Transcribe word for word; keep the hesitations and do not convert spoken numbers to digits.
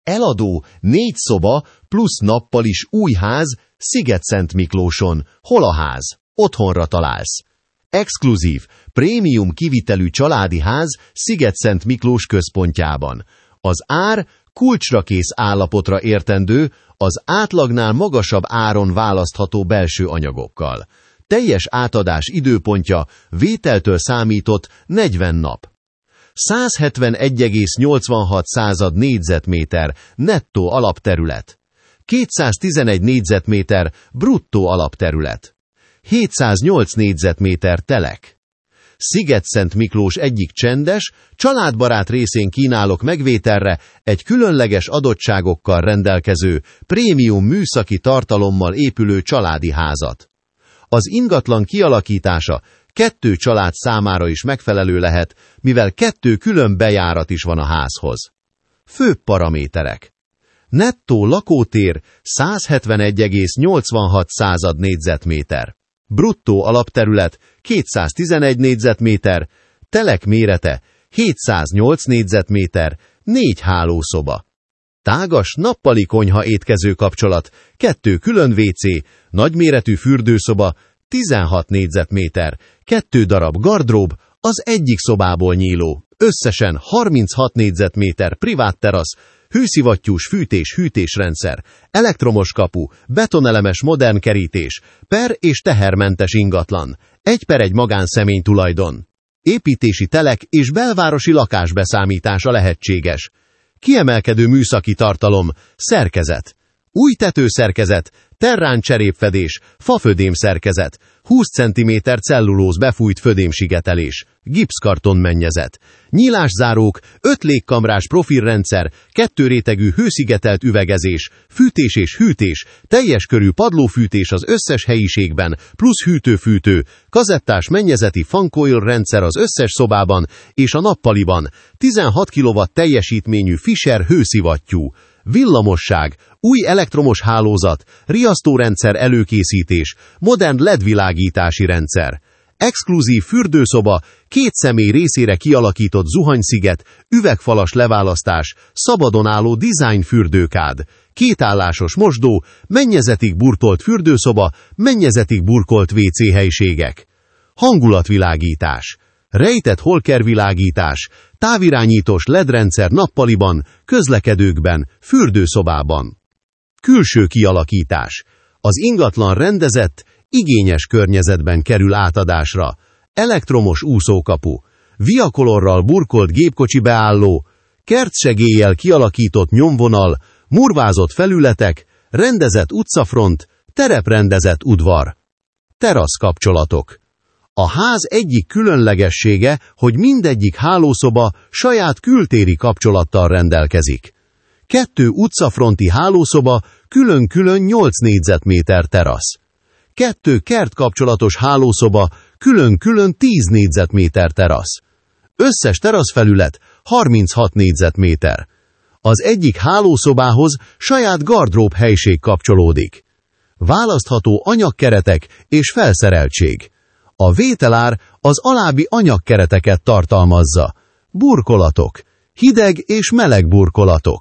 Eladó négy szoba plusz nappalis új ház Sziget-Szent-Miklóson. Hol a ház? Otthonra találsz. Exkluzív, prémium kivitelű családi ház Sziget-Szent-Miklós központjában. Az ár kulcsra kész állapotra értendő, az átlagnál magasabb áron választható belső anyagokkal. Teljes átadás időpontja vételtől számított negyven nap. százhetvenegy egész nyolcvanhat század négyzetméter nettó alapterület. kétszáztizenegy négyzetméter bruttó alapterület. hétszáznyolc négyzetméter telek. Sziget-Szent-Miklós egyik csendes, családbarát részén kínálok megvételre egy különleges adottságokkal rendelkező, prémium műszaki tartalommal épülő családi házat. Az ingatlan kialakítása kettő család számára is megfelelő lehet, mivel kettő külön bejárat is van a házhoz. Főbb paraméterek. Nettó lakótér százhetvenegy egész nyolcvanhat század négyzetméter. Bruttó alapterület kétszáztizenegy négyzetméter, telek mérete hétszáznyolc négyzetméter, négy hálószoba. Tágas nappali konyha étkező kapcsolat, kettő külön vécé, nagyméretű fürdőszoba, tizenhat négyzetméter, kettő darab gardrób, az egyik szobából nyíló, összesen harminchat négyzetméter privát terasz, hőszivattyús fűtés-hűtésrendszer, elektromos kapu, betonelemes modern kerítés, per- és tehermentes ingatlan, egy per egy magánszemély tulajdon. Építési telek és belvárosi lakásbeszámítása lehetséges. Kiemelkedő műszaki tartalom, szerkezet. Új tetőszerkezet, terrán cserépfedés, fafödém szerkezet, húsz centiméter cellulóz befújt födémsigetelés, gipszkarton mennyezet, nyílászárók, öt légkamrás profilrendszer, kettő rétegű hőszigetelt üvegezés, fűtés és hűtés, teljes körű padlófűtés az összes helyiségben, plusz hűtő-fűtő, kazettás mennyezeti fancoil rendszer az összes szobában és a nappaliban, tizenhat kilowatt teljesítményű Fischer hőszivattyú, villamosság, új elektromos hálózat, riasztórendszer előkészítés, modern el é dé világítási rendszer. Exkluzív fürdőszoba, két személy részére kialakított zuhanysziget, üvegfalas leválasztás, szabadon álló design fürdőkád, kétállásos mosdó, mennyezetig burkolt fürdőszoba, mennyezetig burkolt vécé helységek. Hangulatvilágítás. Rejtett holkervilágítás, távirányítós el é dé rendszer nappaliban, közlekedőkben, fürdőszobában. Külső kialakítás. Az ingatlan rendezett, igényes környezetben kerül átadásra. Elektromos úszókapu, viakolorral burkolt gépkocsi beálló, kertsegéllyel kialakított nyomvonal, murvázott felületek, rendezett utcafront, tereprendezett udvar. Terasz kapcsolatok. A ház egyik különlegessége, hogy mindegyik hálószoba saját kültéri kapcsolattal rendelkezik. Kettő utcafronti hálószoba, külön-külön nyolc négyzetméter terasz. Kettő kertkapcsolatos hálószoba, külön-külön tíz négyzetméter terasz. Összes teraszfelület harminchat négyzetméter. Az egyik hálószobához saját gardrób helység kapcsolódik. Választható anyagkeretek és felszereltség. A vételár az alábbi anyagkereteket tartalmazza. Burkolatok, hideg és meleg burkolatok,